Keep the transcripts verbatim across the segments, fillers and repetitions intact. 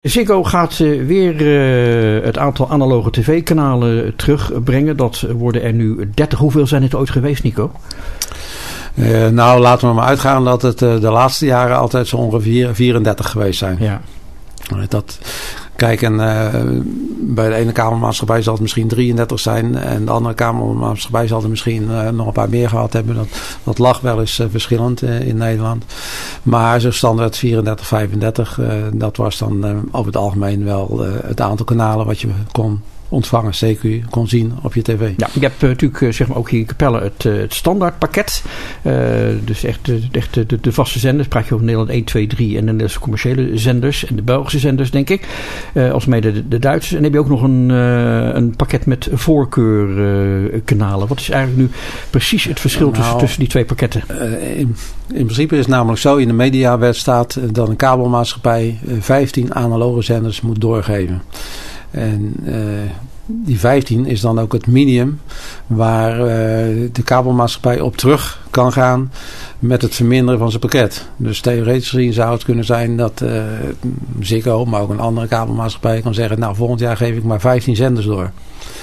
Ziggo gaat uh, weer uh, het aantal analoge tv-kanalen terugbrengen. Dat worden er nu dertig. Hoeveel zijn het ooit geweest, Nico? Uh, nou, laten we maar uitgaan dat het uh, de laatste jaren altijd zo ongeveer vierendertig geweest zijn. Ja. Dat, kijk, en uh, bij de ene kabelmaatschappij zal het misschien drieëndertig zijn. En de andere kabelmaatschappij zal er misschien uh, nog een paar meer gehad hebben. Dat, dat lag wel eens uh, verschillend uh, in Nederland. Maar zo standaard vierendertig, vijfendertig. Uh, dat was dan uh, over het algemeen wel uh, het aantal kanalen wat je kon ontvangen, C Q, kon zien op je tv. Ja, je hebt uh, natuurlijk uh, zeg maar ook hier in Capelle het, uh, het standaardpakket. Uh, dus echt, uh, echt de, de vaste zenders. Praat je over Nederland één, twee, drie en de Nederlandse commerciële zenders. En de Belgische zenders, denk ik. Uh, als mede de, de Duitsers. En dan heb je ook nog een, uh, een pakket met voorkeurkanalen. Uh, Wat is eigenlijk nu precies het verschil nou, tussen, tussen die twee pakketten? Uh, in, in principe is het namelijk zo. In de mediawet staat dat een kabelmaatschappij vijftien analoge zenders moet doorgeven. En uh, die vijftien is dan ook het minimum waar uh, de kabelmaatschappij op terug kan gaan met het verminderen van zijn pakket. Dus theoretisch gezien zou het kunnen zijn dat uh, Ziggo, maar ook een andere kabelmaatschappij kan zeggen, nou volgend jaar geef ik maar vijftien zenders door.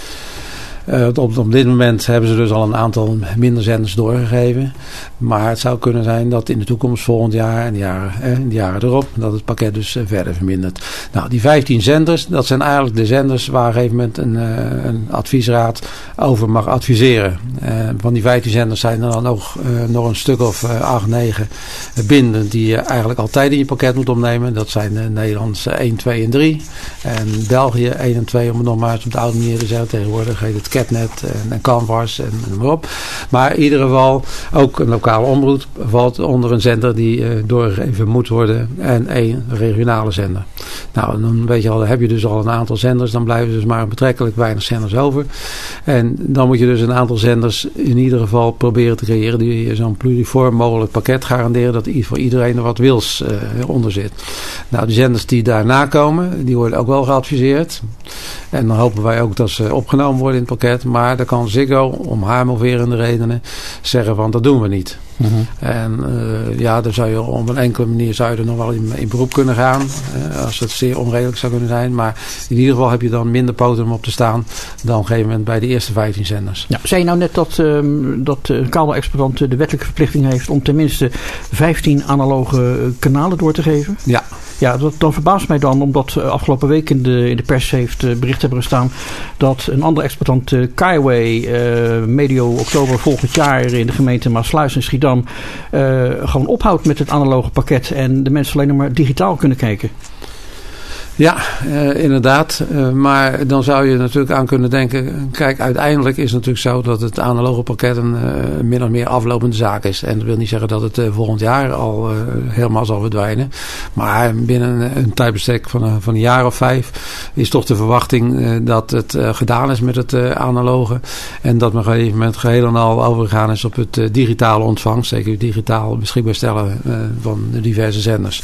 Uh, op, op dit moment hebben ze dus al een aantal minder zenders doorgegeven. Maar het zou kunnen zijn dat in de toekomst volgend jaar en de jaren, eh, de jaren erop, dat het pakket dus uh, verder vermindert. Nou, die vijftien zenders, dat zijn eigenlijk de zenders waar op een gegeven moment een, uh, een adviesraad over mag adviseren. Uh, van die vijftien zenders zijn er dan nog, uh, nog een stuk of uh, acht, negen bindend die je eigenlijk altijd in je pakket moet opnemen. Dat zijn uh, Nederlands één, twee en drie. En België één en twee, om het nog maar eens op de oude manier te zeggen. Tegenwoordig heet het Catnet en, en Canvas en noem maar op. Maar in ieder geval ook een lokale omroep valt onder een zender die uh, doorgegeven moet worden en één regionale zender. Nou, dan weet je al, heb je dus al een aantal zenders, dan blijven dus maar betrekkelijk weinig zenders over. En dan moet je dus een aantal zenders in ieder geval proberen te creëren die zo'n pluriform mogelijk pakket garanderen dat voor iedereen er wat wils uh, onder zit. Nou, de zenders die daarna komen, die worden ook wel geadviseerd. En dan hopen wij ook dat ze opgenomen worden in het pakket. Maar dan kan Ziggo om haar moverende redenen zeggen van dat doen we niet. Mm-hmm. En uh, ja, dan zou je op een enkele manier zou je er nog wel in, in beroep kunnen gaan. Uh, als het zeer onredelijk zou kunnen zijn. Maar in ieder geval heb je dan minder poten om op te staan dan op een gegeven moment bij de eerste vijftien zenders. Ja, zei je nou net dat, um, dat de kabelexploitant de wettelijke verplichting heeft om tenminste vijftien analoge kanalen door te geven? Ja. Ja, dat, dan verbaast mij dan, omdat uh, afgelopen week in de, in de pers heeft uh, bericht hebben gestaan dat een andere exploitant, uh, Kaiway, uh, medio oktober volgend jaar in de gemeente Maasluis en Schiedam uh, gewoon ophoudt met het analoge pakket en de mensen alleen nog maar digitaal kunnen kijken. Ja, uh, inderdaad. Uh, maar dan zou je natuurlijk aan kunnen denken, kijk, uiteindelijk is het natuurlijk zo dat het analoge pakket een uh, min of meer aflopende zaak is. En dat wil niet zeggen dat het uh, volgend jaar al uh, helemaal zal verdwijnen. Maar binnen een, een tijdbestek van, uh, van een jaar of vijf is toch de verwachting uh, dat het uh, gedaan is met het uh, analoge. En dat men op een gegeven moment geheel en al overgegaan is op het uh, digitale ontvangst. Zeker digitaal beschikbaar stellen uh, van de diverse zenders.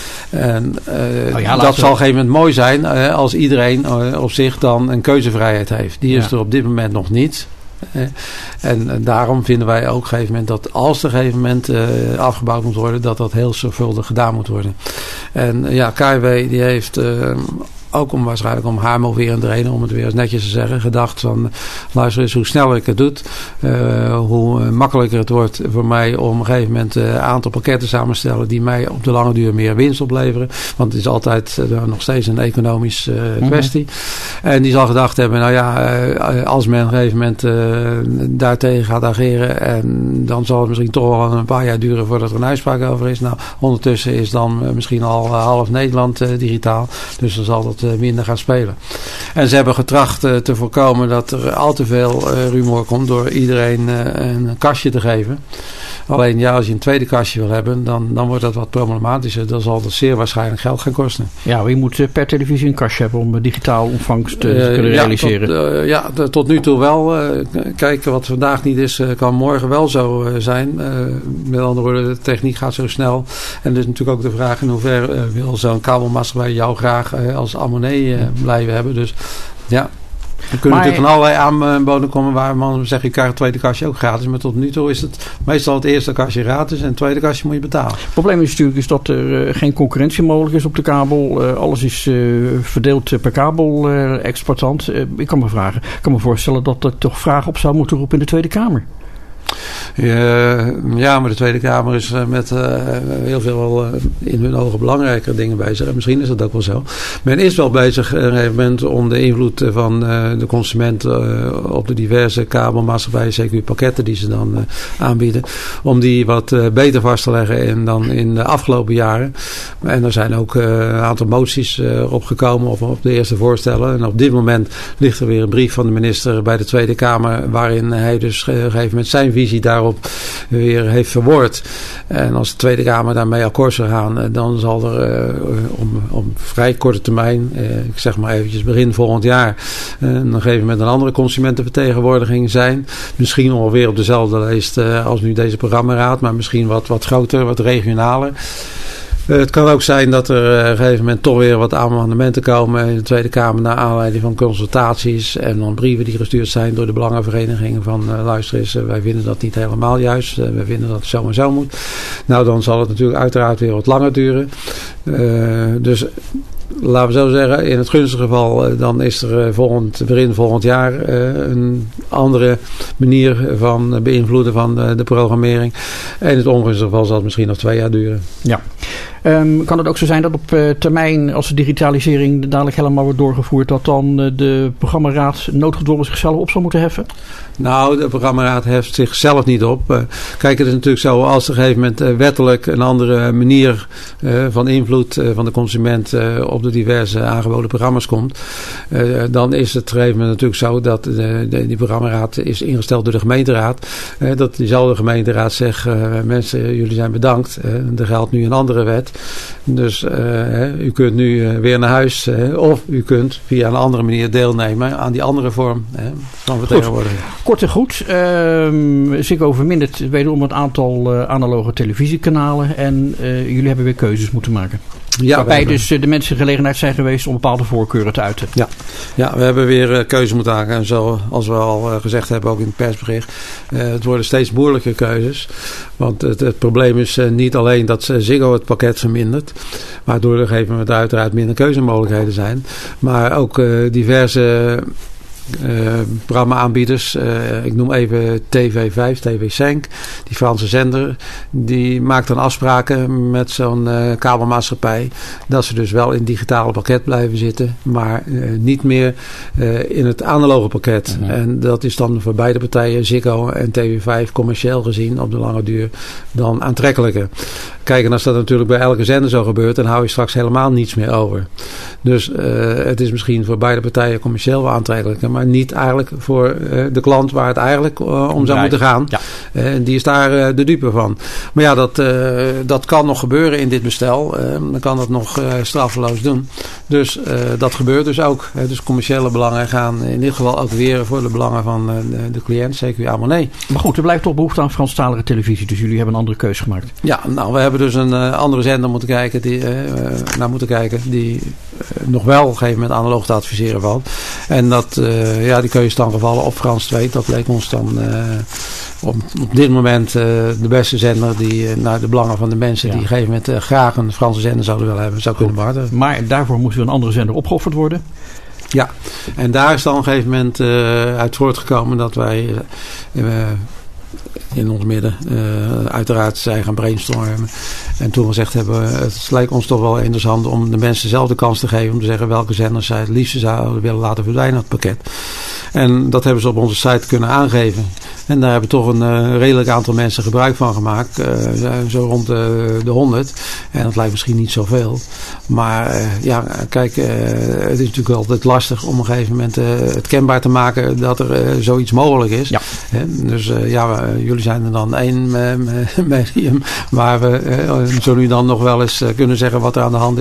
En uh, oh ja, dat zal op een gegeven moment mooi zijn uh, als iedereen uh, op zich dan een keuzevrijheid heeft. Die is ja. er op dit moment nog niet. Uh, en uh, daarom vinden wij ook op een gegeven moment dat als er op een gegeven moment uh, afgebouwd moet worden, dat dat heel zorgvuldig gedaan moet worden. En uh, ja, K W die heeft uh, ook om waarschijnlijk om haar moverende reden, om het weer eens netjes te zeggen, gedacht van luister eens hoe sneller ik het doe, uh, hoe makkelijker het wordt voor mij om op een gegeven moment een uh, aantal pakketten samen te stellen die mij op de lange duur meer winst opleveren. Want het is altijd uh, nog steeds een economische uh, mm-hmm. kwestie. En die zal gedacht hebben, nou ja, uh, als men op een gegeven moment uh, daartegen gaat ageren en dan zal het misschien toch wel een paar jaar duren voordat er een uitspraak over is. Nou, ondertussen is dan uh, misschien al uh, half Nederland uh, digitaal. Dus dan zal dat minder gaan spelen. En ze hebben getracht uh, te voorkomen dat er al te veel uh, rumoer komt door iedereen uh, een kastje te geven. Alleen ja, als je een tweede kastje wil hebben, dan, dan wordt dat wat problematischer. Dan zal dat zeer waarschijnlijk geld gaan kosten. Ja, je moet uh, per televisie een kastje hebben om uh, digitaal ontvangst uh, te kunnen uh, realiseren. Ja, tot, uh, ja de, tot nu toe wel. Uh, kijk, wat vandaag niet is, uh, kan morgen wel zo uh, zijn. Uh, met andere woorden, de techniek gaat zo snel. En dus natuurlijk ook de vraag in hoeverre uh, wil zo'n kabelmaatschappij jou graag uh, als abonnee uh, blijven hebben. Dus ja. Er kunnen maar, natuurlijk van allerlei aanboden komen waar man zegt, je krijgt het tweede kastje ook gratis. Maar tot nu toe is het meestal het eerste kastje gratis en het tweede kastje moet je betalen. Het probleem is natuurlijk is dat er uh, geen concurrentie mogelijk is op de kabel. Uh, alles is uh, verdeeld per kabel-exploitant. Uh, ik kan me vragen, ik kan me voorstellen dat er toch vragen op zou moeten roepen in de Tweede Kamer. Uh, ja, maar de Tweede Kamer is uh, met uh, heel veel uh, in hun ogen belangrijkere dingen bezig. En misschien is dat ook wel zo. Men is wel bezig op een gegeven moment om de invloed van uh, de consument uh, op de diverse kabelmaatschappijen, C Q pakketten die ze dan uh, aanbieden, om die wat uh, beter vast te leggen in, dan in de afgelopen jaren. En er zijn ook uh, een aantal moties uh, opgekomen op, op de eerste voorstellen. En op dit moment ligt er weer een brief van de minister bij de Tweede Kamer, waarin hij dus uh, op een gegeven moment zijn visie daarop weer heeft verwoord. En als de Tweede Kamer daarmee akkoord zou gaan, dan zal er uh, om, om vrij korte termijn, uh, ik zeg maar eventjes begin volgend jaar, uh, op een gegeven moment een andere consumentenvertegenwoordiging zijn. Misschien ongeveer op dezelfde lijst uh, als nu deze programmaraad, maar misschien wat, wat groter, wat regionaler. Uh, het kan ook zijn dat er uh, op een gegeven moment toch weer wat amendementen komen in de Tweede Kamer naar aanleiding van consultaties en dan brieven die gestuurd zijn door de belangenverenigingen van uh, luister eens, uh, wij vinden dat niet helemaal juist. Uh, wij vinden dat het zo en zo moet. Nou, dan zal het natuurlijk uiteraard weer wat langer duren. Uh, dus laten we zo zeggen, in het gunstige geval, dan is er volgend, begin volgend jaar een andere manier van beïnvloeden van de, de programmering. En in het ongunstige geval zal het misschien nog twee jaar duren. Ja. Um, kan het ook zo zijn dat op uh, termijn, als de digitalisering dadelijk helemaal wordt doorgevoerd, dat dan uh, de programmaraad noodgedwongen zichzelf op zal moeten heffen? Nou, de programmaraad heft zichzelf niet op. Uh, kijk, het is natuurlijk zo, als er op een gegeven moment uh, wettelijk een andere manier uh, van invloed uh, van de consument uh, op de diverse aangeboden programma's komt, uh, dan is het op een gegeven moment natuurlijk zo dat de, de, die programmaraad is ingesteld door de gemeenteraad. Uh, dat diezelfde gemeenteraad zegt, uh, mensen, jullie zijn bedankt. Uh, er geldt nu een andere wet. Dus uh, u kunt nu uh, weer naar huis uh, of u kunt via een andere manier deelnemen aan die andere vorm uh, van vertegenwoordiging. Kort en goed, uh, Ziggo vermindert wederom het aantal uh, analoge televisiekanalen en uh, jullie hebben weer keuzes moeten maken. Ja, waarbij hebben... dus de mensen gelegenheid zijn geweest om bepaalde voorkeuren te uiten. Ja, ja we hebben weer uh, keuze moeten maken. En zoals we al uh, gezegd hebben, ook in het persbericht. Uh, het worden steeds moeilijke keuzes. Want het, het probleem is uh, niet alleen dat uh, Ziggo het pakket vermindert. Waardoor er op een gegeven moment uiteraard minder keuzemogelijkheden zijn. Maar ook uh, diverse Uh, programma-aanbieders. Uh, ik noem even T V vijf, T V cinq. Die Franse zender. Die maakt dan afspraken met zo'n uh, kabelmaatschappij. Dat ze dus wel in het digitale pakket blijven zitten. Maar uh, niet meer uh, in het analoge pakket. Mm-hmm. En dat is dan voor beide partijen, Ziggo en T V vijf, commercieel gezien op de lange duur dan aantrekkelijker. Kijk, en als dat natuurlijk bij elke zender zo gebeurt, dan hou je straks helemaal niets meer over. Dus uh, het is misschien voor beide partijen commercieel wel aantrekkelijker, maar niet eigenlijk voor uh, de klant waar het eigenlijk uh, om zou moeten gaan. Ja. Uh, die is daar uh, de dupe van. Maar ja, dat, uh, dat kan nog gebeuren in dit bestel. Uh, dan kan dat nog uh, straffeloos doen. Dus uh, dat gebeurt dus ook. Uh, dus commerciële belangen gaan in dit geval ook weer voor de belangen van uh, de, de cliënt, C Q abonnee. Maar goed, er blijft toch behoefte aan Franstalige televisie. Dus jullie hebben een andere keuze gemaakt. Ja, nou, we hebben dus een uh, andere zender moeten kijken, die, uh, naar moeten kijken die uh, nog wel op een gegeven moment analoog te adviseren valt. En dat, uh, ja, die keuze is dan gevallen op Frans twee. Dat leek ons dan uh, op, op dit moment uh, de beste zender die uh, naar de belangen van de mensen ja. die op een gegeven moment uh, graag een Franse zender zouden willen hebben, zou kunnen behartigen. Maar daarvoor moest er een andere zender opgeofferd worden? Ja, en daar is dan op een gegeven moment uh, uit voortgekomen dat wij uh, uh, in ons midden uh, uiteraard zijn gaan brainstormen. En toen gezegd hebben, het lijkt ons toch wel interessant om de mensen zelf de kans te geven om te zeggen welke zenders zij het liefst zouden willen laten verdwijnen uit het pakket. En dat hebben ze op onze site kunnen aangeven. En daar hebben toch een uh, redelijk aantal mensen gebruik van gemaakt. Uh, zo rond de, de honderd. En dat lijkt misschien niet zoveel. Maar uh, ja, kijk, uh, het is natuurlijk altijd lastig om op een gegeven moment uh, het kenbaar te maken dat er uh, zoiets mogelijk is. Ja. He, dus uh, ja, uh, jullie zijn er dan één uh, medium waar we uh, zo nu dan nog wel eens uh, kunnen zeggen wat er aan de hand is.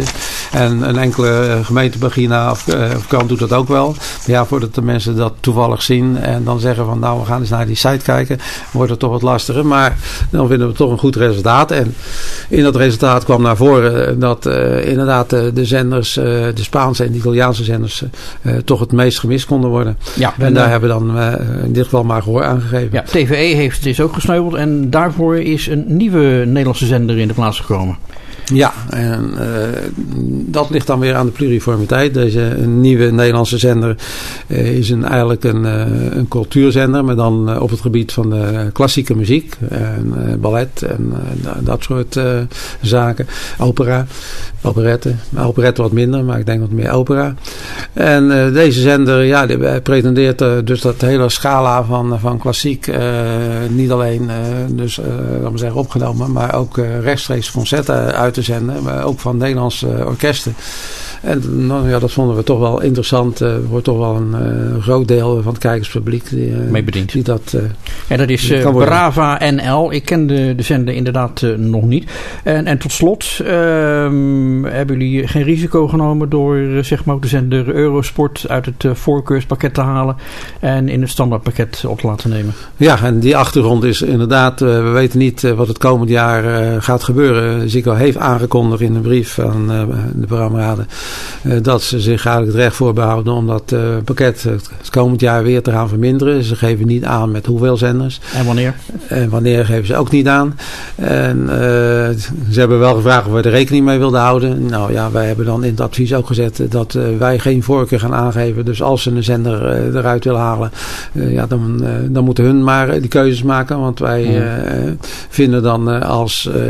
En een enkele gemeentepagina of, uh, of krant doet dat ook wel. Maar ja, voordat de mensen dat toevallig zien en dan zeggen van nou we gaan eens naar die site kijken, wordt het toch wat lastiger. Maar dan vinden we toch een goed resultaat. En in dat resultaat kwam naar voren dat uh, inderdaad uh, de zenders, uh, de Spaanse en de Italiaanse zenders uh, toch het meest gemist konden worden. Ja, en, en daar uh, hebben we dan uh, in dit geval maar gehoor aangegeven. Ja, T V E heeft, is ook gesneuveld en daarvoor is een nieuwe Nederlandse zender in de plaats gekomen. Ja, en uh, dat ligt dan weer aan de pluriformiteit. Deze nieuwe Nederlandse zender uh, is een, eigenlijk een, uh, een cultuurzender, maar dan uh, op het gebied van de klassieke muziek, en, uh, ballet en uh, dat soort uh, zaken. Opera, operette. Operette wat minder, maar ik denk wat meer opera. En uh, deze zender, ja, die pretendeert uh, dus dat hele scala van, van klassiek, uh, niet alleen uh, dus, uh, laten we zeggen, opgenomen, maar ook uh, rechtstreeks concerten uit te zenden, maar ook van Nederlandse uh, orkesten. En nou, ja, dat vonden we toch wel interessant. Er uh, wordt toch wel een uh, groot deel van het kijkerspubliek die, uh, mee bediend. Die dat, uh, ja, dat is uh, Brava N L. Ik ken de, de zender inderdaad uh, nog niet. En, en tot slot, uh, hebben jullie geen risico genomen door uh, zeg maar ook de zender Eurosport uit het uh, voorkeurspakket te halen en in het standaardpakket op te laten nemen? Ja, en die achtergrond is inderdaad, uh, we weten niet uh, wat het komend jaar uh, gaat gebeuren. Ziggo heeft aangekondigd in een brief aan uh, de programmaraden Uh, dat ze zich eigenlijk het recht voorbehouden om dat uh, pakket het komend jaar weer te gaan verminderen. Ze geven niet aan met hoeveel zenders. En wanneer? En wanneer geven ze ook niet aan. En uh, ze hebben wel gevraagd of we er rekening mee wilden houden. Nou ja, wij hebben dan in het advies ook gezet dat uh, wij geen voorkeur gaan aangeven. Dus als ze een zender uh, eruit willen halen, uh, ja, dan, uh, dan moeten hun maar uh, die keuzes maken. Want wij uh, vinden dan uh, als Uh,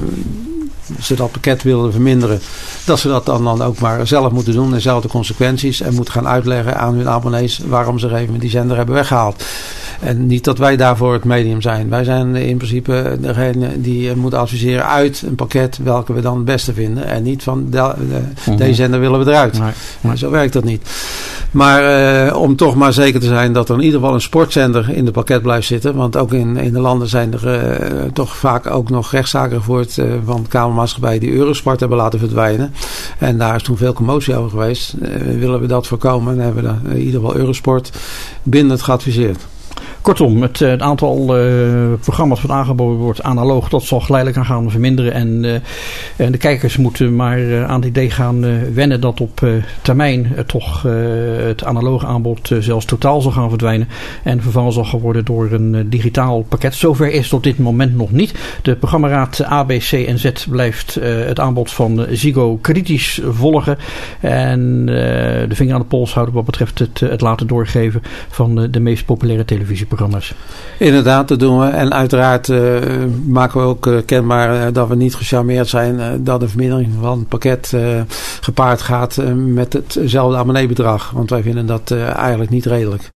ze dat pakket willen verminderen, dat ze dat dan, dan ook maar zelf moeten doen en zelf de consequenties en moeten gaan uitleggen aan hun abonnees waarom ze even die zender hebben weggehaald. En niet dat wij daarvoor het medium zijn. Wij zijn in principe degene die moet adviseren uit een pakket welke we dan het beste vinden en niet van de, de, mm-hmm. deze zender willen we eruit. Nee, nee. Zo werkt dat niet. Maar uh, om toch maar zeker te zijn dat er in ieder geval een sportzender in het pakket blijft zitten. Want ook in, in de landen zijn er uh, toch vaak ook nog rechtszaken gevoerd uh, van kabelmaatschappijen die Eurosport hebben laten verdwijnen. En daar is toen veel commotie over geweest. Uh, willen we dat voorkomen en hebben we uh, in ieder geval Eurosport bindend geadviseerd. Kortom, het, het aantal uh, programma's wat aangeboden wordt analoog, dat zal geleidelijk aan gaan verminderen. En, uh, en de kijkers moeten maar uh, aan het idee gaan uh, wennen dat op uh, termijn uh, toch uh, het analoge aanbod uh, zelfs totaal zal gaan verdwijnen. En vervangen zal gaan worden door een uh, digitaal pakket. Zover is het op dit moment nog niet. De programmaraad A, B, C en Z blijft uh, het aanbod van uh, Ziggo kritisch volgen. En uh, de vinger aan de pols houden wat betreft het, uh, het laten doorgeven van uh, de meest populaire televisie. Programma's. Inderdaad, dat doen we. En uiteraard uh, maken we ook uh, kenbaar uh, dat we niet gecharmeerd zijn uh, dat de vermindering van het pakket uh, gepaard gaat uh, met hetzelfde abonneebedrag. Want wij vinden dat uh, eigenlijk niet redelijk.